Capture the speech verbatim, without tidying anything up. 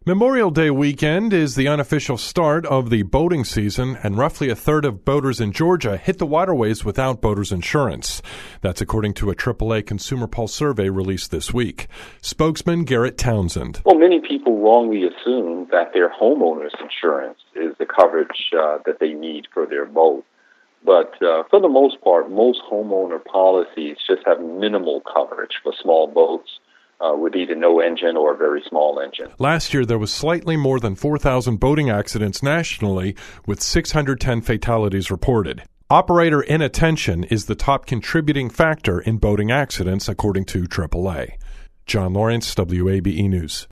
Memorial Day weekend is the unofficial start of the boating season, and roughly a third of boaters in Georgia hit the waterways without boaters insurance. That's according to a triple A Consumer Pulse survey released this week. Spokesman Garrett Townsend. Well, many people wrongly assume that their homeowner's insurance is the coverage uh, that they need for their boat. But uh, for the most part, most homeowner policies just have minimal coverage for small boats. Uh, with either no engine or a very small engine. Last year, there was slightly more than four thousand boating accidents nationally, with six hundred ten fatalities reported. Operator inattention is the top contributing factor in boating accidents, according to triple A. John Lawrence, W A B E News.